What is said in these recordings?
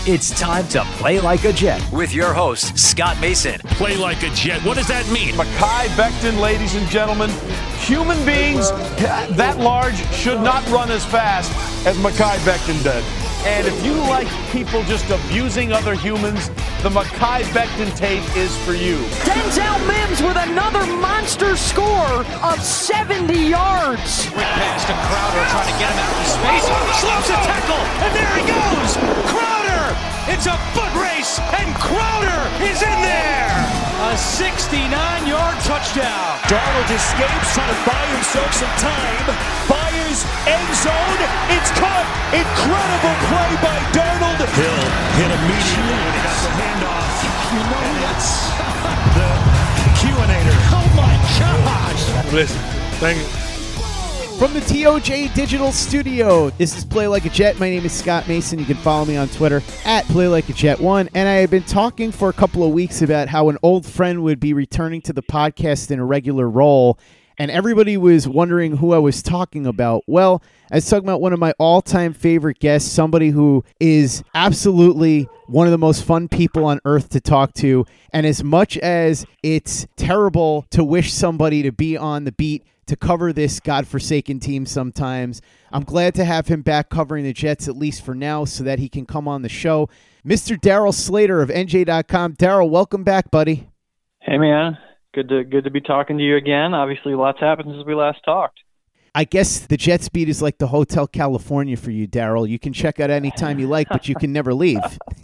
It's time to Play Like a Jet with your host, Scott Mason. Play like a Jet. What does that mean? Mekhi Becton, ladies and gentlemen. Human beings that large should not run as fast as Mekhi Becton did. And if you like people just abusing other humans, the Mekhi Becton tape is for you. Denzel Mims with another monster score of 70 yards. Quick pass to Crowder, trying to get him out of space. Slows a tackle, and there he goes! Crowder! It's a foot race, and Crowder is in there! A 69-yard touchdown. Darnold escapes, trying to buy himself some time. Fires, end zone, it's caught. Incredible play by Darnold. Hill hit immediately when he got the handoff. You know that's the Q-inator. Oh my gosh! Listen, thank you. From the TOJ Digital Studio, this is Play Like a Jet. My name is Scott Mason. You can follow me on Twitter at PlayLikeAJet1. And I have been talking for a couple of weeks about how an old friend would be returning to the podcast in a regular role. And everybody was wondering who I was talking about. Well, I was talking about one of my all-time favorite guests, somebody who is absolutely one of the most fun people on earth to talk to. And as much as it's terrible to wish somebody to be on the beat to cover this godforsaken team sometimes, I'm glad to have him back covering the Jets, at least for now, so that he can come on the show. Mr. Darryl Slater of NJ.com. Darryl, welcome back, buddy. Hey, man. Good to be talking to you again. Obviously, lots happened since we last talked. I guess the Jets beat is like the Hotel California for you, Darryl. You can check out any time you like, but you can never leave.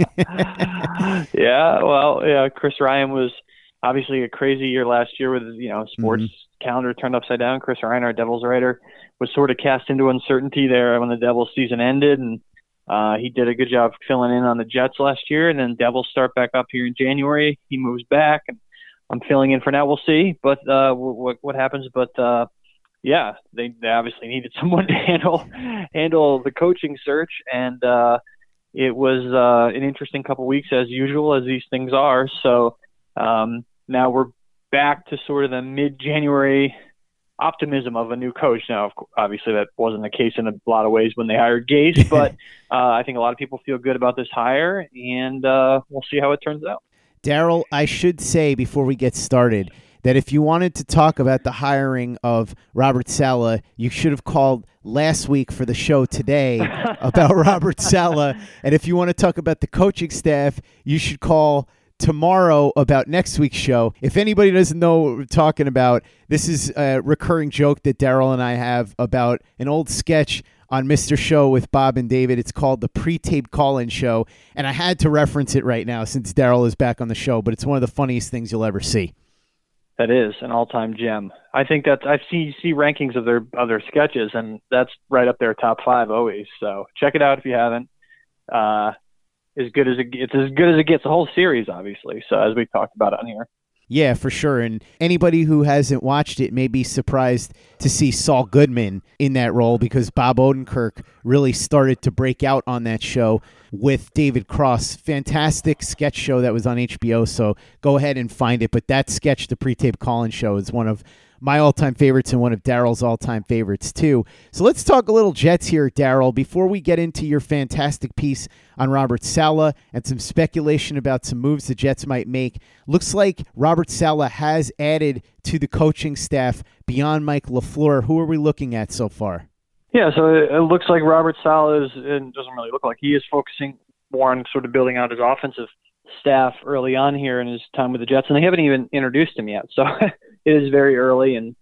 Yeah, Chris Ryan was obviously a crazy year last year with, sports calendar turned upside down. Chris Ryan, our Devils writer, was sort of cast into uncertainty there when the Devils season ended, and he did a good job filling in on the Jets last year, and then Devils start back up here in January. He moves back, and I'm filling in for now. We'll see, but what happens. But they obviously needed someone to handle the coaching search, and it was an interesting couple weeks as usual, as these things are. So now we're back to sort of the mid-January optimism of a new coach. Now, obviously, that wasn't the case in a lot of ways when they hired Gase, but I think a lot of people feel good about this hire, and we'll see how it turns out. Darryl, I should say before we get started that if you wanted to talk about the hiring of Robert Saleh, you should have called last week for the show today about Robert Saleh. And if you want to talk about the coaching staff, you should call tomorrow about next week's show. If anybody doesn't know what we're talking about, this is a recurring joke that Darryl and I have about an old sketch on Mr. Show with Bob and David. It's called the Pre-Taped Call-In Show, and I had to reference it right now since Darryl is back on the show, but it's one of the funniest things you'll ever see. That is an all-time gem. I think that's I see rankings of their other sketches, and that's right up there, top 5 always. So check it out if you haven't. As good as it gets. The whole series, obviously. So as we talked about on here. Yeah, for sure. And anybody who hasn't watched it may be surprised to see Saul Goodman in that role because Bob Odenkirk really started to break out on that show with David Cross. Fantastic sketch show that was on HBO, so go ahead and find it. But that sketch, the Pre-Taped Call-In Show, is one of my all-time favorites and one of Darryl's all-time favorites, too. So let's talk a little Jets here, Darryl, before we get into your fantastic piece on Robert Saleh and some speculation about some moves the Jets might make. Looks like Robert Saleh has added to the coaching staff beyond Mike LaFleur. Who are we looking at so far? Yeah, so it looks like Robert Saleh it doesn't really look like he is focusing more on sort of building out his offensive staff early on here in his time with the Jets, and they haven't even introduced him yet. So it is very early, and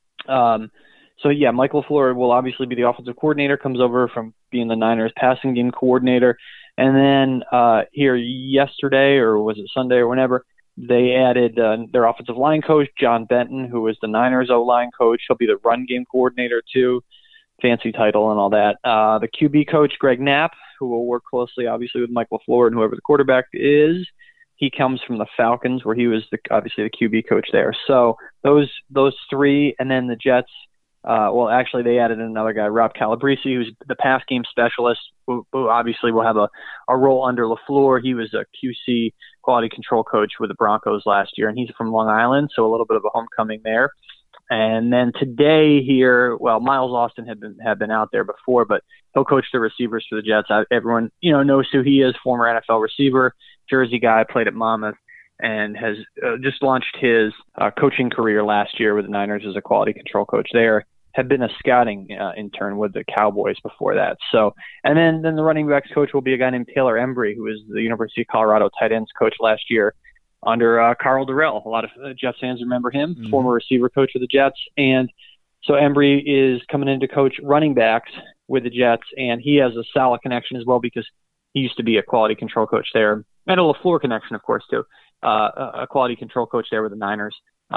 Mike LaFleur will obviously be the offensive coordinator, comes over from being the Niners passing game coordinator, and then here yesterday, or was it Sunday or whenever, they added their offensive line coach, John Benton, who was the Niners O-line coach. He'll be the run game coordinator too, fancy title and all that. The QB coach, Greg Knapp, who will work closely, obviously, with Mike LaFleur and whoever the quarterback is. He comes from the Falcons, where he was obviously the QB coach there. So those three, and then the Jets. Actually, they added another guy, Rob Calabrese, who's the pass game specialist, who obviously will have a role under LaFleur. He was a QC, quality control coach with the Broncos last year, and he's from Long Island, so a little bit of a homecoming there. And then today here, well, Miles Austin had been out there before, but he'll coach the receivers for the Jets. Everyone, knows who he is, former NFL receiver, Jersey guy, played at Monmouth, and has just launched his coaching career last year with the Niners as a quality control coach there. Had been a scouting intern with the Cowboys before that. So, and then the running backs coach will be a guy named Taylor Embry, who was the University of Colorado tight ends coach last year under Carl Durrell. A lot of Jets fans remember him, former receiver coach of the Jets. And so Embry is coming in to coach running backs with the Jets, and he has a Saleh connection as well because he used to be a quality control coach there. And a LaFleur connection, of course, too. A quality control coach there with the Niners.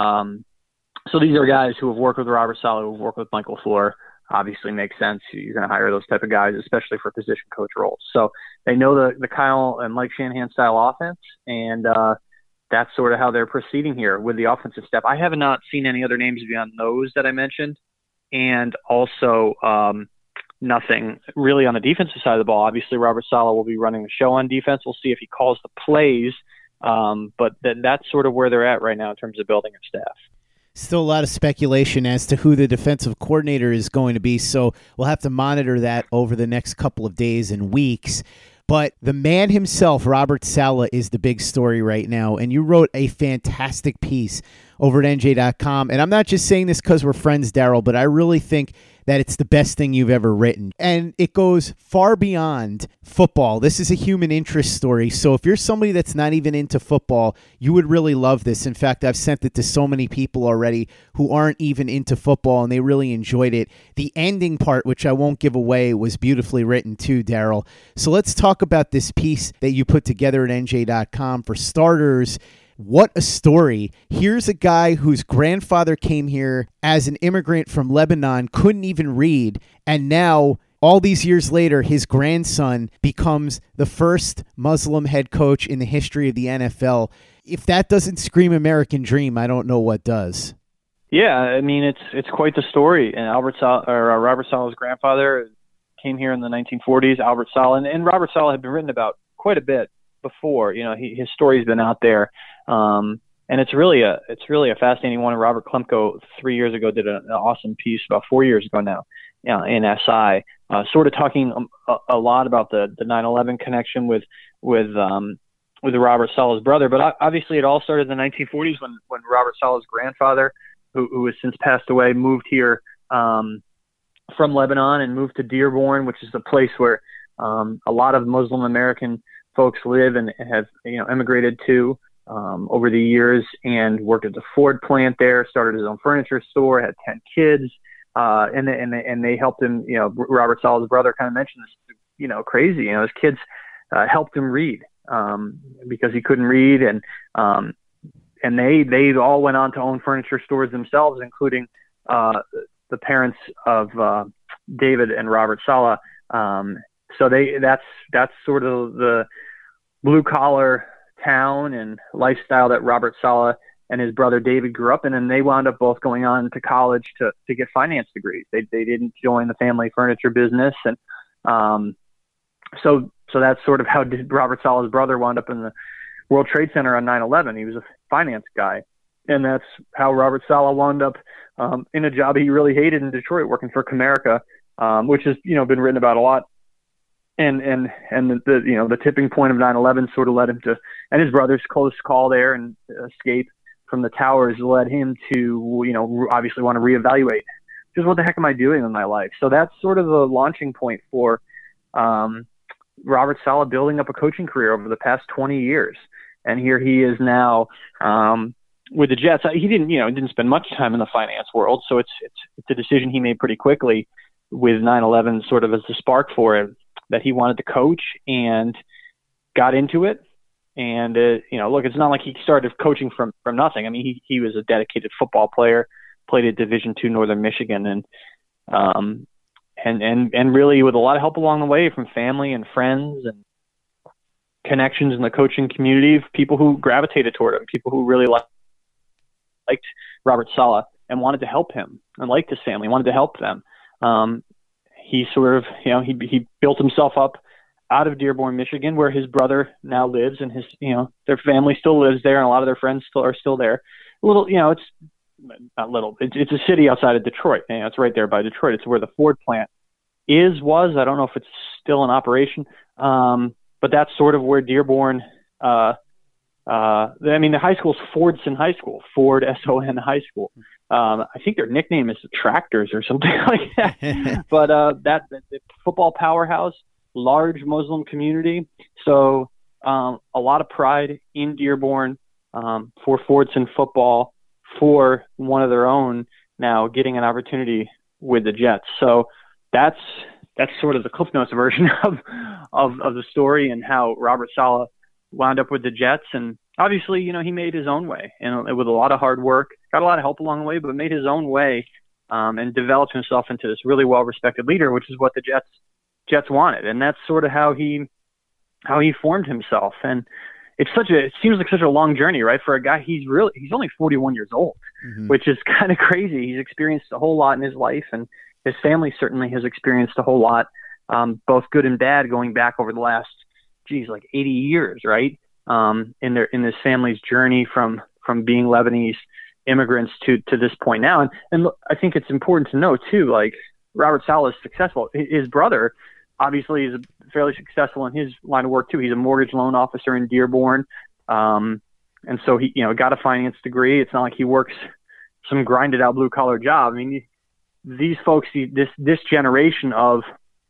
So these are guys who have worked with Robert Saleh, who have worked with Mike LaFleur. Obviously makes sense. You're going to hire those type of guys, especially for position coach roles. So they know the Kyle and Mike Shanahan style offense, and that's sort of how they're proceeding here with the offensive staff. I have not seen any other names beyond those that I mentioned, and also nothing really on the defensive side of the ball. Obviously, Robert Saleh will be running the show on defense. We'll see if he calls the plays, but that's sort of where they're at right now in terms of building a staff. Still a lot of speculation as to who the defensive coordinator is going to be, so we'll have to monitor that over the next couple of days and weeks. But the man himself, Robert Saleh, is the big story right now, and you wrote a fantastic piece over at NJ.com, and I'm not just saying this because we're friends, Daryl, but I really think that it's the best thing you've ever written. And it goes far beyond football. This is a human interest story. So if you're somebody that's not even into football, you would really love this. In fact, I've sent it to so many people already who aren't even into football, and they really enjoyed it. The ending part, which I won't give away, was beautifully written too, Daryl. So let's talk about this piece that you put together at NJ.com. For starters, what a story. Here's a guy whose grandfather came here as an immigrant from Lebanon, couldn't even read, and now, all these years later, his grandson becomes the first Muslim head coach in the history of the NFL. If that doesn't scream American dream, I don't know what does. Yeah, I mean, it's quite the story. And Robert Saleh's grandfather came here in the 1940s, Albert Saleh, and Robert Saleh had been written about quite a bit before. His story's been out there. And it's really a fascinating one. Robert Klemko 3 years ago did an awesome piece about 4 years ago now in SI, sort of talking a lot about the 9/11 connection with Robert Saleh's brother. But obviously it all started in the 1940s when Robert Saleh's grandfather, who has since passed away, moved here from Lebanon and moved to Dearborn, which is the place where a lot of Muslim American folks live and have immigrated to over the years, and worked at the Ford plant there, started his own furniture store, had 10 kids, and they helped him. Robert Saleh's brother kind of mentioned this, crazy. His kids helped him read because he couldn't read, and they all went on to own furniture stores themselves, including the parents of David and Robert Saleh. So that's sort of the blue collar town and lifestyle that Robert Saleh and his brother David grew up in, and they wound up both going on to college to get finance degrees. They didn't join the family furniture business, and so that's sort of how Robert Saleh's brother wound up in the World Trade Center on 9/11. He was a finance guy, and that's how Robert Saleh wound up in a job he really hated in Detroit, working for Comerica, which has been written about a lot. And the tipping point of 9/11 sort of led him to, and his brother's close call there and escape from the towers led him to, obviously want to reevaluate just what the heck am I doing in my life? So that's sort of the launching point for Robert Saleh building up a coaching career over the past 20 years. And here he is now with the Jets. He didn't spend much time in the finance world, so it's a decision he made pretty quickly with 9/11 sort of as the spark for him, that he wanted to coach and got into it. And, look, it's not like he started coaching from nothing. I mean, he was a dedicated football player, played at Division II Northern Michigan, and really with a lot of help along the way from family and friends and connections in the coaching community, people who gravitated toward him, people who really liked Robert Saleh and wanted to help him and liked his family, wanted to help them. He sort of, he built himself up out of Dearborn, Michigan, where his brother now lives, and his, their family still lives there, and a lot of their friends are still there. A little, it's not little. It's a city outside of Detroit. It's right there by Detroit. It's where the Ford plant was. I don't know if it's still in operation, but that's sort of where Dearborn. The high school's Fordson High School, Ford SON High School. I think their nickname is the Tractors or something like that. But that football powerhouse, large Muslim community. So a lot of pride in Dearborn for Fordson football, for one of their own now getting an opportunity with the Jets. So that's sort of the Cliff Notes version of the story and how Robert Saleh wound up with the Jets. And obviously, he made his own way and with a lot of hard work, got a lot of help along the way, but made his own way and developed himself into this really well-respected leader, which is what the Jets wanted. And that's sort of how he formed himself. And it seems like such a long journey, right? For a guy, he's only 41 years old, which is kind of crazy. He's experienced a whole lot in his life, and his family certainly has experienced a whole lot, both good and bad, going back over the last, 80 years, right? In this family's journey from being Lebanese immigrants to this point now. And I think it's important to know too, like Robert Saleh is successful. His brother obviously is fairly successful in his line of work too. He's a mortgage loan officer in Dearborn. And so he, got a finance degree. It's not like he works some grinded out blue collar job. I mean, these folks, this generation of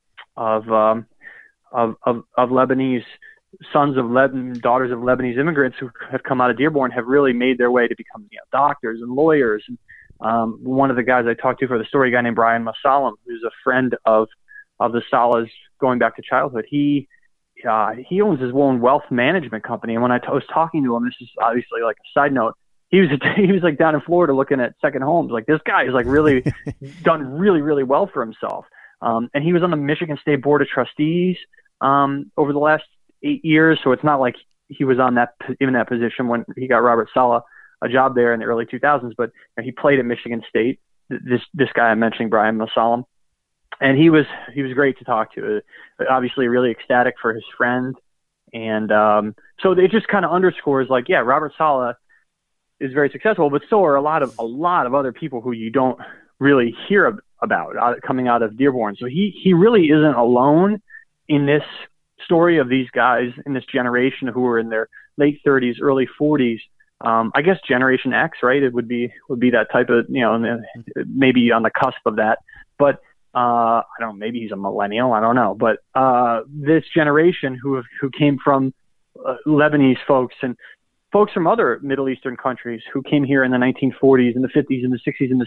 Lebanese sons of daughters of Lebanese immigrants who have come out of Dearborn have really made their way to become doctors and lawyers. And one of the guys I talked to for the story, a guy named Brian Masalam, who's a friend of the Salehs going back to childhood, he owns his own wealth management company. And when I was talking to him, this is obviously like a side note, he was like down in Florida looking at second homes. Like, this guy is like really done really, really well for himself. And he was on the Michigan State Board of Trustees over the last 8 years. So it's not like he was in that position when he got Robert Saleh a job there in the early 2000s, but he played at Michigan State. This guy I'm mentioning, Brian Masalam, and he was great to talk to. Obviously, really ecstatic for his friend, and so it just kind of underscores, like, yeah, Robert Saleh is very successful, but so are a lot of other people who you don't really hear about coming out of Dearborn. So he really isn't alone in this story of these guys in this generation who were in their late 30s, early 40s. I guess Generation X, right? It would be that type of, maybe on the cusp of that. But I don't know, maybe he's a millennial. I don't know. But this generation who came from Lebanese folks and folks from other Middle Eastern countries who came here in the 1940s and the 50s and the 60s and the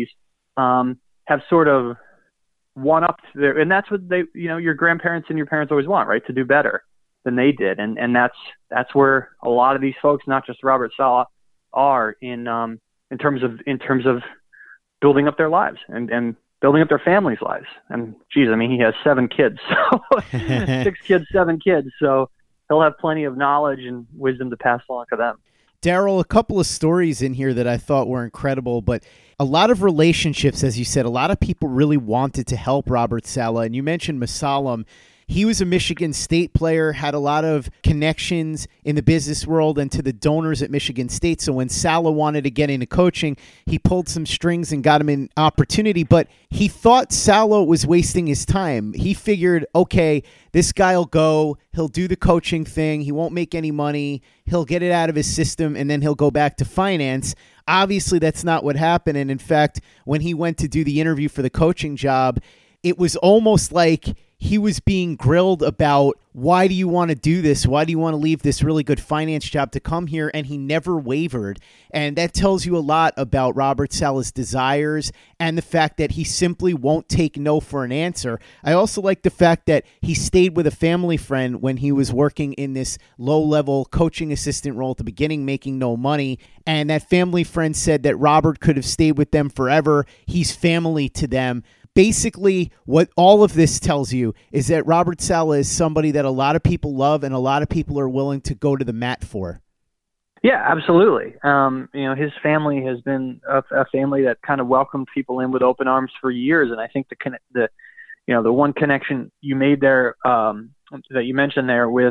70s have sort of one up there. And that's what your grandparents and your parents always want, right? To do better than they did. And that's where a lot of these folks, not just Robert Saleh, are in terms of building up their lives and building up their families' lives. And geez, I mean, he has 7 kids, so 6 kids, 7 kids. So he'll have plenty of knowledge and wisdom to pass along to them. Daryl, a couple of stories in here that I thought were incredible, but a lot of relationships, as you said, a lot of people really wanted to help Robert Saleh. And you mentioned Masalam. He was a Michigan State player, had a lot of connections in the business world and to the donors at Michigan State. So when Saleh wanted to get into coaching, he pulled some strings and got him an opportunity. But he thought Saleh was wasting his time. He figured, okay, this guy will go, he'll do the coaching thing, he won't make any money, he'll get it out of his system, and then he'll go back to finance. Obviously, that's not what happened. And in fact, when he went to do the interview for the coaching job, it was almost like he was being grilled about, why do you want to do this? Why do you want to leave this really good finance job to come here? And he never wavered. And that tells you a lot about Robert Saleh's desires and the fact that he simply won't take no for an answer. I also like the fact that he stayed with a family friend when he was working in this low-level coaching assistant role at the beginning, making no money. And that family friend said that Robert could have stayed with them forever. He's family to them. Basically, what all of this tells you is that Robert Saleh is somebody that a lot of people love and a lot of people are willing to go to the mat for. Yeah, absolutely. His family has been a family that kind of welcomed people in with open arms for years. And I think the one connection you made there, that you mentioned there with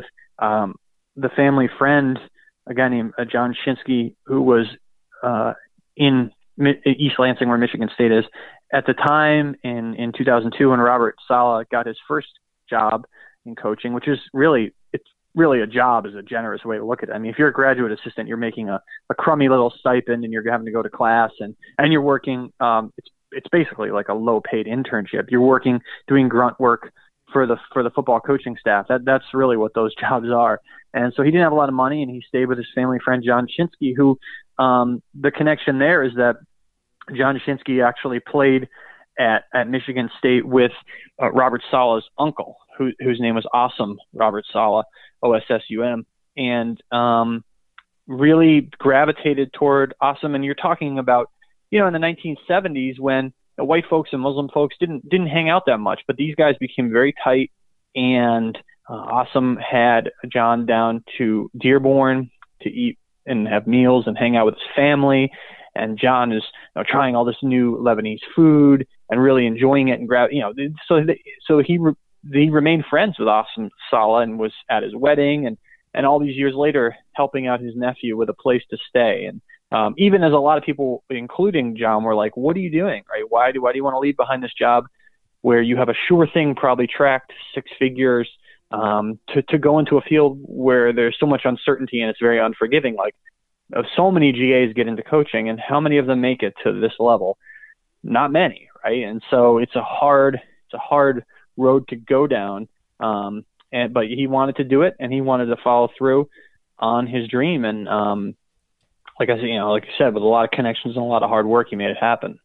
the family friend, a guy named John Shinsky, who was in East Lansing, where Michigan State is. At the time in 2002, when Robert Saleh got his first job in coaching, which is really a job is a generous way to look at it. I mean, if you're a graduate assistant, you're making a crummy little stipend and you're having to go to class and you're working. It's basically like a low paid internship. You're working, doing grunt work for the football coaching staff. That's really what those jobs are. And so he didn't have a lot of money, and he stayed with his family friend, John Shinsky, who the connection there is that John Shinsky actually played at Michigan State with Robert Saleh's uncle, whose name was Assam Robert Saleh, Ossum, and really gravitated toward Assam. And you're talking about, in the 1970s when white folks and Muslim folks didn't hang out that much, but these guys became very tight. And Assam had John down to Dearborn to eat and have meals and hang out with his family. And John is trying all this new Lebanese food and really enjoying it. And so he remained friends with Assam Saleh and was at his wedding and all these years later helping out his nephew with a place to stay. And even as a lot of people, including John, were like, "What are you doing? Right? Why do you want to leave behind this job where you have a sure thing, probably tracked 6 figures, to go into a field where there's so much uncertainty and it's very unforgiving? Like, so many GAs get into coaching, and how many of them make it to this level? Not many, right? And so it's a hard road to go down. But he wanted to do it, and he wanted to follow through on his dream. And like I said, with a lot of connections and a lot of hard work, he made it happen.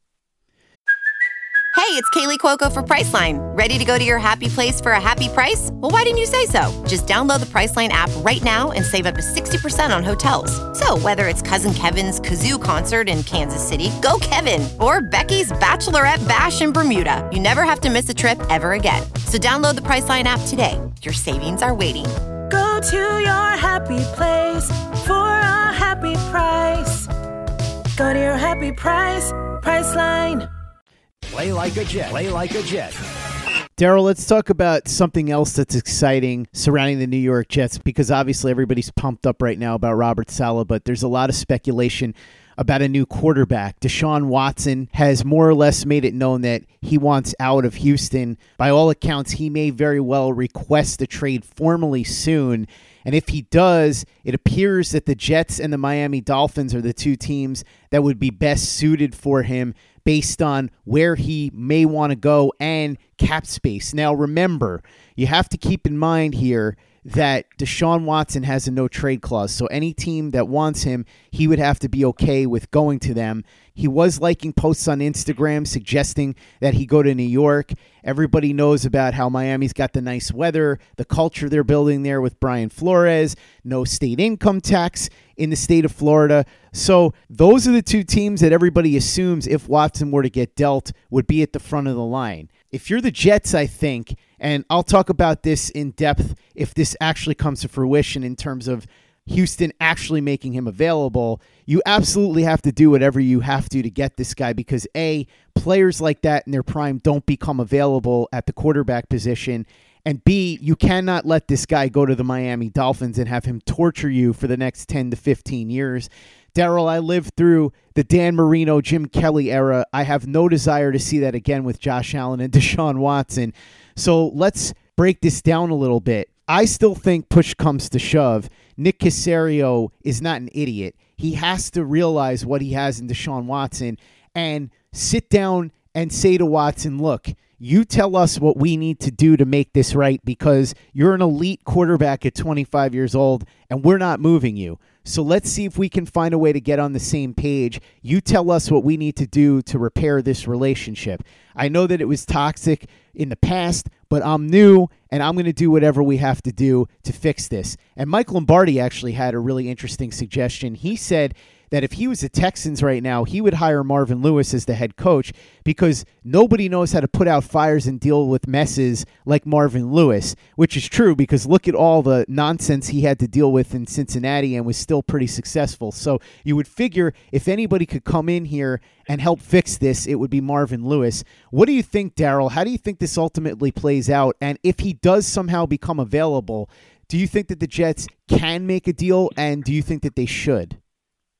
Hey, it's Kaylee Cuoco for Priceline. Ready to go to your happy place for a happy price? Well, why didn't you say so? Just download the Priceline app right now and save up to 60% on hotels. So whether it's Cousin Kevin's Kazoo Concert in Kansas City, go Kevin, or Becky's Bachelorette Bash in Bermuda, you never have to miss a trip ever again. So download the Priceline app today. Your savings are waiting. Go to your happy place for a happy price. Go to your happy price, Priceline. Play like a Jet. Play like a Jet. Daryl, let's talk about something else that's exciting surrounding the New York Jets, because obviously everybody's pumped up right now about Robert Saleh, but there's a lot of speculation about a new quarterback. Deshaun Watson has more or less made it known that he wants out of Houston. By all accounts, he may very well request a trade formally soon. And if he does, it appears that the Jets and the Miami Dolphins are the two teams that would be best suited for him based on where he may want to go and cap space. Now, remember, you have to keep in mind here that Deshaun Watson has a no-trade clause, so any team that wants him, he would have to be okay with going to them. He was liking posts on Instagram suggesting that he go to New York. Everybody knows about how Miami's got the nice weather, the culture they're building there with Brian Flores, no state income tax in the state of Florida. So those are the two teams that everybody assumes, if Watson were to get dealt, would be at the front of the line. If you're the Jets, I think, and I'll talk about this in depth if this actually comes to fruition in terms of Houston actually making him available, you absolutely have to do whatever you have to get this guy, because A, players like that in their prime don't become available at the quarterback position, and B, you cannot let this guy go to the Miami Dolphins and have him torture you for the next 10 to 15 years. Daryl, I lived through the Dan Marino, Jim Kelly era. I have no desire to see that again with Josh Allen and Deshaun Watson. So let's break this down a little bit. I still think push comes to shove, Nick Caserio is not an idiot. He has to realize what he has in Deshaun Watson and sit down and say to Watson, look, you tell us what we need to do to make this right, because you're an elite quarterback at 25 years old and we're not moving you. So let's see if we can find a way to get on the same page. You tell us what we need to do to repair this relationship. I know that it was toxic in the past, but I'm new and I'm going to do whatever we have to do to fix this. And Mike Lombardi actually had a really interesting suggestion. He said that if he was the Texans right now, he would hire Marvin Lewis as the head coach, because nobody knows how to put out fires and deal with messes like Marvin Lewis, which is true, because look at all the nonsense he had to deal with in Cincinnati and was still pretty successful. So you would figure if anybody could come in here and help fix this, it would be Marvin Lewis. What do you think, Daryl? How do you think this ultimately plays out? And if he does somehow become available, do you think that the Jets can make a deal, and do you think that they should?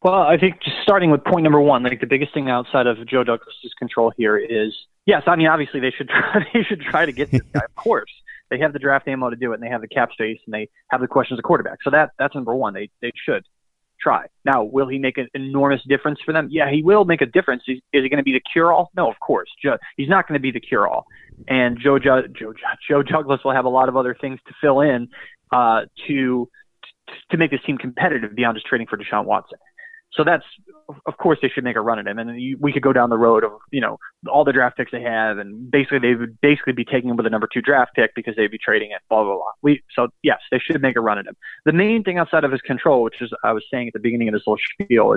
Well, I think just starting with point number one, like the biggest thing outside of Joe Douglas's control here is, yes, I mean, obviously they should try to get this guy. Of course, they have the draft ammo to do it, and they have the cap space, and they have the questions of quarterback. So that's number one. They should try. Now, will he make an enormous difference for them? Yeah, he will make a difference. Is he going to be the cure-all? No, of course. He's not going to be the cure-all. And Joe Douglas will have a lot of other things to fill in to make this team competitive beyond just trading for Deshaun Watson. So that's, of course, they should make a run at him. And we could go down the road of, all the draft picks they have, and basically they would be taking him with a number 2 draft pick because they'd be trading it, blah, blah, blah. So, yes, they should make a run at him. The main thing outside of his control, which is I was saying at the beginning of this little spiel,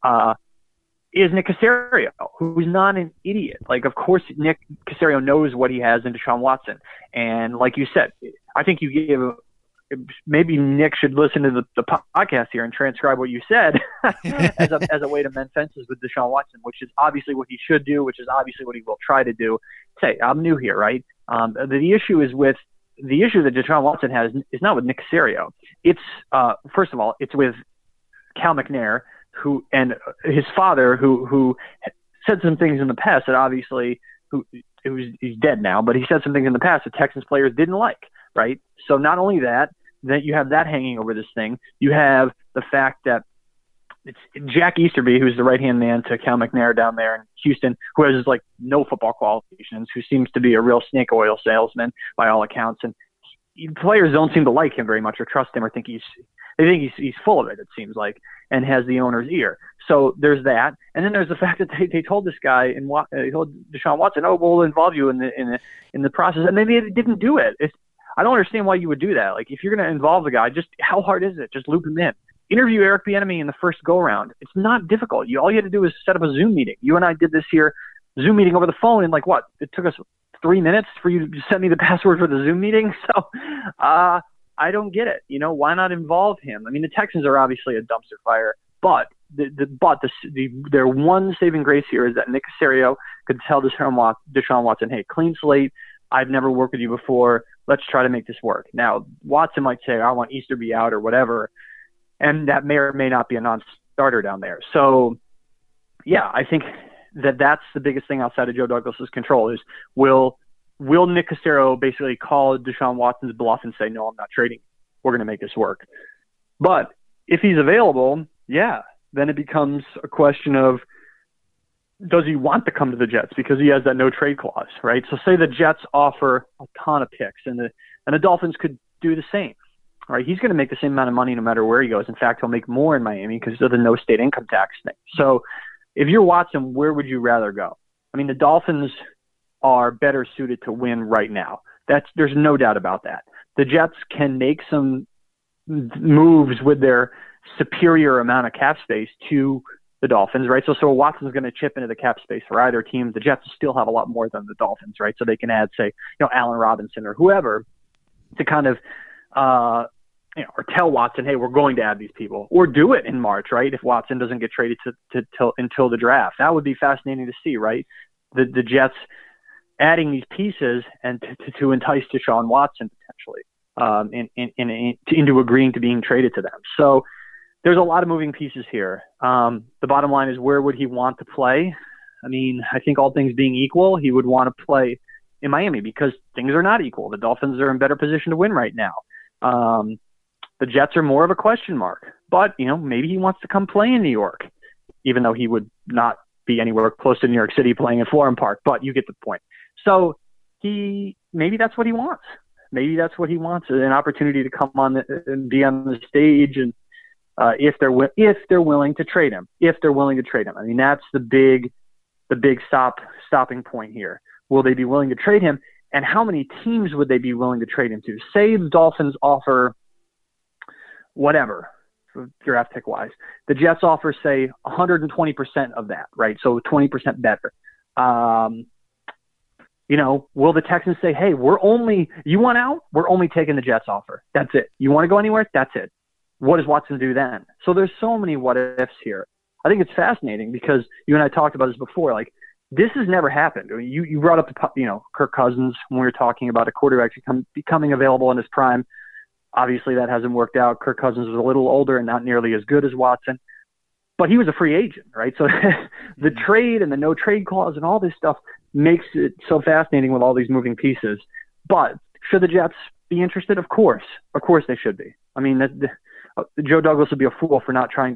is Nick Caserio, who's not an idiot. Like, of course, Nick Caserio knows what he has in Deshaun Watson. And like you said, I think you gave maybe Nick should listen to the podcast here and transcribe what you said as a way to mend fences with Deshaun Watson, which is obviously what he should do, which is obviously what he will try to do. Say, I'm new here, right? The issue that Deshaun Watson has is not with Nick Caserio. It's first of all, it's with Cal McNair, who and his father, who said some things in the past that obviously he's dead now, but he said some things in the past that Texans players didn't like, right? So not only that you have that hanging over this thing, you have the fact that it's Jack Easterby, who's the right-hand man to Cal McNair down there in Houston, who has like no football qualifications, who seems to be a real snake oil salesman by all accounts. And players don't seem to like him very much or trust him or think he's full of it, it seems like, and has the owner's ear. So there's that. And then there's the fact that they told this guy, they told Deshaun Watson, oh, we'll involve you in the process. And then they didn't do it. I don't understand why you would do that. Like, if you're going to involve the guy, just how hard is it? Just loop him in. Interview Eric Bieniemy in the first go-round. It's not difficult. All you had to do is set up a Zoom meeting. You and I did this here, Zoom meeting over the phone, and like what? It took us 3 minutes for you to send me the password for the Zoom meeting. So I don't get it. Why not involve him? I mean, the Texans are obviously a dumpster fire, but their one saving grace here is that Nick Caserio could tell Deshaun Watson, hey, clean slate. I've never worked with you before. Let's try to make this work. Now, Watson might say, I want Easterby out or whatever, and that may or may not be a non-starter down there. So, yeah, I think that's the biggest thing outside of Joe Douglas's control is will Nick Caserio basically call Deshaun Watson's bluff and say, no, I'm not trading. We're going to make this work. But if he's available, yeah, then it becomes a question of, does he want to come to the Jets because he has that no trade clause, right? So say the Jets offer a ton of picks and the Dolphins could do the same, right? He's going to make the same amount of money no matter where he goes. In fact, he'll make more in Miami because of the no state income tax thing. So if you're Watson, where would you rather go? I mean, the Dolphins are better suited to win right now. There's no doubt about that. The Jets can make some moves with their superior amount of cap space to the Dolphins, right? So Watson's going to chip into the cap space for either team. The Jets still have a lot more than the Dolphins, right? So they can add, say, Allen Robinson or whoever to kind of, or tell Watson, hey, we're going to add these people, or do it in March, right? If Watson doesn't get traded until the draft, that would be fascinating to see, right? The Jets adding these pieces and to entice Deshaun Watson potentially into agreeing to being traded to them. So there's a lot of moving pieces here. The bottom line is, where would he want to play? I mean, I think all things being equal, he would want to play in Miami because things are not equal. The Dolphins are in better position to win right now. The Jets are more of a question mark, but maybe he wants to come play in New York, even though he would not be anywhere close to New York City playing at Florham Park, but you get the point. So maybe that's what he wants. Maybe that's what he wants, an opportunity to come on and be on the stage and, if they're willing to trade him, I mean, that's the big stopping point here. Will they be willing to trade him? And how many teams would they be willing to trade him to? Say the Dolphins offer whatever, draft pick wise. The Jets offer, say, 120% of that, right? So 20% better. Will the Texans say, hey, you want out? We're only taking the Jets offer. That's it. You want to go anywhere? That's it. What does Watson do then? So there's so many what ifs here. I think it's fascinating because you and I talked about this before. Like, this has never happened. I mean, you brought up Kirk Cousins when we were talking about a quarterback becoming available in his prime. Obviously, that hasn't worked out. Kirk Cousins was a little older and not nearly as good as Watson. but he was a free agent, right? So the trade and the no trade clause and all this stuff makes it so fascinating with all these moving pieces. But should the Jets be interested? Of course they should be. I mean, Joe Douglas would be a fool for not trying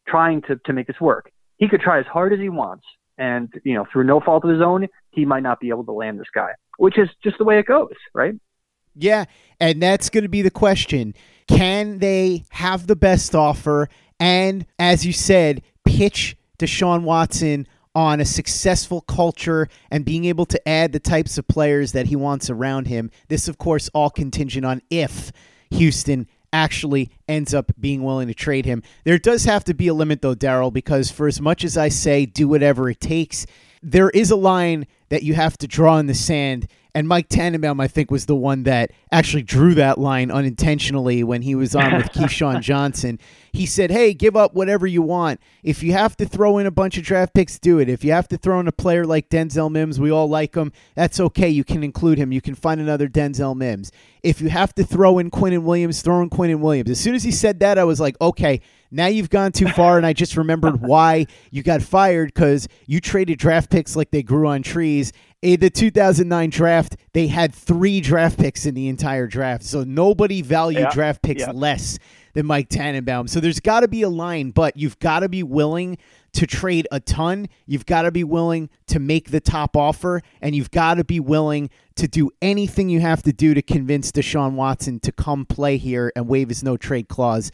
to make this work. He could try as hard as he wants, and through no fault of his own, he might not be able to land this guy, which is just the way it goes, right? Yeah, and that's going to be the question. Can they have the best offer and, as you said, pitch Deshaun Watson on a successful culture and being able to add the types of players that he wants around him? This, of course, all contingent on if Houston actually ends up being willing to trade him. There does have to be a limit, though, Daryl, because for as much as I say do whatever it takes, there is a line that you have to draw in the sand. And Mike Tannenbaum, I think, was the one that actually drew that line unintentionally when he was on with Keyshawn Johnson. He said, hey, give up whatever you want. If you have to throw in a bunch of draft picks, do it. If you have to throw in a player like Denzel Mims, we all like him, that's okay. You can include him. You can find another Denzel Mims. If you have to throw in Quinnen Williams, throw in Quinnen Williams. As soon as he said that, I was like, okay, now you've gone too far, and I just remembered why you got fired, because you traded draft picks like they grew on trees. In the 2009 draft, they had 3 draft picks in the entire draft, so nobody valued draft picks less than Mike Tannenbaum. So there's got to be a line, but you've got to be willing to trade a ton. You've got to be willing to make the top offer, and you've got to be willing to do anything you have to do to convince Deshaun Watson to come play here and waive his no-trade clause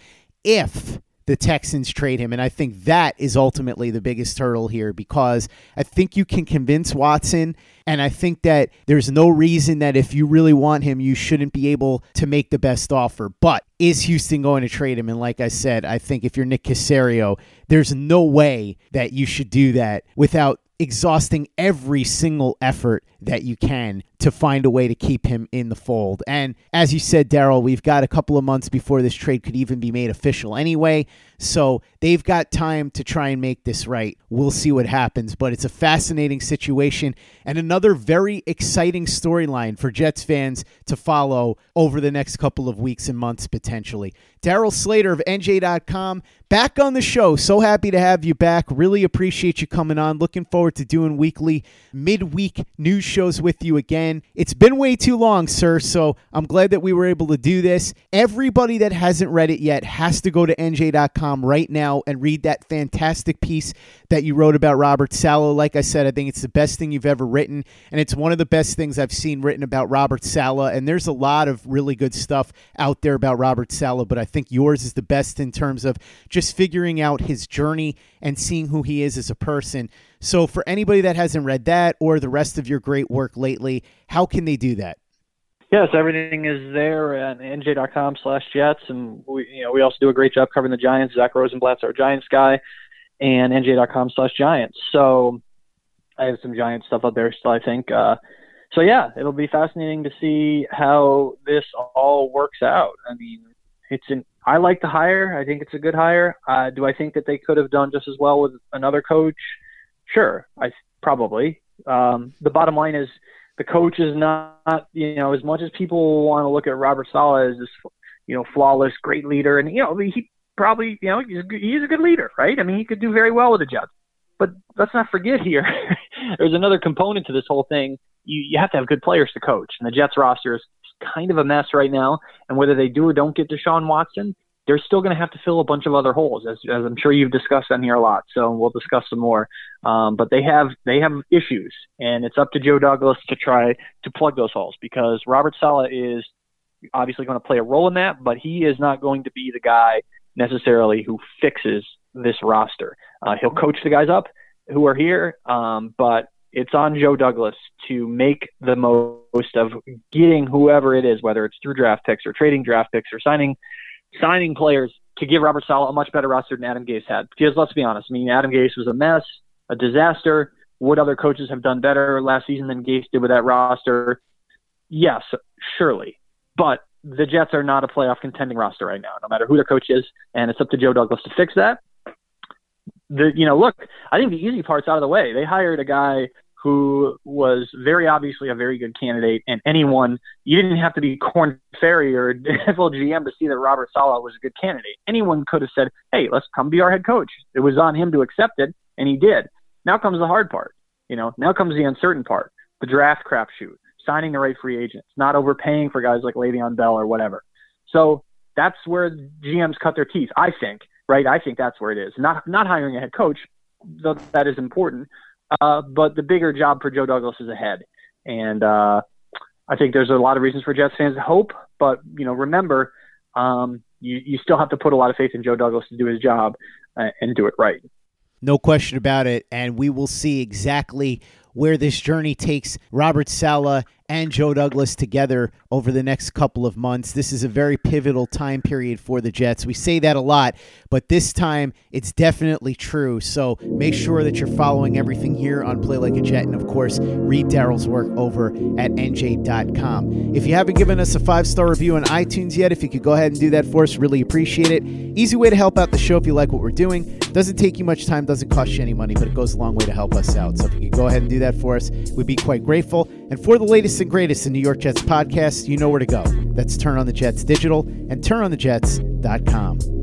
if the Texans trade him. And I think that is ultimately the biggest hurdle here, because I think you can convince Watson, and I think that there's no reason that if you really want him, you shouldn't be able to make the best offer. But is Houston going to trade him? And like I said, I think if you're Nick Caserio, there's no way that you should do that without exhausting every single effort that you can to find a way to keep him in the fold. And as you said, Daryl, we've got a couple of months before this trade could even be made official anyway, so they've got time to try and make this right. We'll see what happens, but it's a fascinating situation and another very exciting storyline for Jets fans to follow over the next couple of weeks and months potentially. Daryl Slater of NJ.com, back on the show. So happy to have you back. Really appreciate you coming on. Looking forward to doing weekly midweek news shows with you again. It's been way too long, sir, so I'm glad that we were able to do this. Everybody that hasn't read it yet has to go to NJ.com right now and read that fantastic piece that you wrote about Robert Saleh. Like I said, I think it's the best thing you've ever written, and it's one of the best things I've seen written about Robert Saleh, and there's a lot of really good stuff out there about Robert Saleh, but I think yours is the best in terms of just figuring out his journey and seeing who he is as a person. So for anybody that hasn't read that or the rest of your great work lately, how can they do that? Yes, everything is there at NJ.com/Jets, and we also do a great job covering the Giants. Zach Rosenblatt's our Giants guy, and NJ.com/Giants. So I have some Giants stuff up there still, I think. So yeah, it'll be fascinating to see how this all works out. I mean, I like the hire. I think it's a good hire. Do I think that they could have done just as well with another coach? Sure, probably. The bottom line is the coach is not, as much as people want to look at Robert Saleh as this, flawless, great leader, and he probably, he's a good leader, right? I mean, he could do very well with the Jets. But let's not forget here, there's another component to this whole thing. You have to have good players to coach, and the Jets roster is kind of a mess right now. And whether they do or don't get Deshaun Watson, they're still going to have to fill a bunch of other holes, as I'm sure you've discussed on here a lot. So we'll discuss some more. But they have issues, and it's up to Joe Douglas to try to plug those holes, because Robert Saleh is obviously going to play a role in that, but he is not going to be the guy necessarily who fixes this roster. He'll coach the guys up who are here, but it's on Joe Douglas to make the most of getting whoever it is, whether it's through draft picks or trading draft picks or signing players, to give Robert Saleh a much better roster than Adam Gase had. Because let's be honest, I mean, Adam Gase was a mess, a disaster. Would other coaches have done better last season than Gase did with that roster? Yes, surely. But the Jets are not a playoff contending roster right now, no matter who their coach is, and it's up to Joe Douglas to fix that. Look, I think the easy part's out of the way. They hired a guy who was very obviously a very good candidate, and anyone, you didn't have to be Korn Ferry or NFL GM to see that Robert Saleh was a good candidate. Anyone could have said, hey, let's come be our head coach. It was on him to accept it, and he did. Now comes the hard part. Now comes the uncertain part, the draft crapshoot, signing the right free agents, not overpaying for guys like Le'Veon Bell or whatever. So that's where GMs cut their teeth, I think, right? I think that's where it is. Not hiring a head coach, though that is important. But the bigger job for Joe Douglas is ahead. And I think there's a lot of reasons for Jets fans to hope. But, remember, you still have to put a lot of faith in Joe Douglas to do his job and do it right. No question about it. And we will see exactly where this journey takes Robert Saleh and Joe Douglas together over the next couple of months. This is a very pivotal time period for the Jets. We say that a lot, but this time it's definitely true. So make sure that you're following everything here on Play Like a Jet, and of course, read Daryl's work over at NJ.com. If you haven't given us a 5-star review on iTunes yet, if you could go ahead and do that for us, really appreciate it. Easy way to help out the show if you like what we're doing. Doesn't take you much time, doesn't cost you any money, but it goes a long way to help us out. So if you could go ahead and do that for us, we'd be quite grateful. And for the latest and greatest in New York Jets podcasts, you know where to go. That's Turn on the Jets Digital and turnonthejets.com.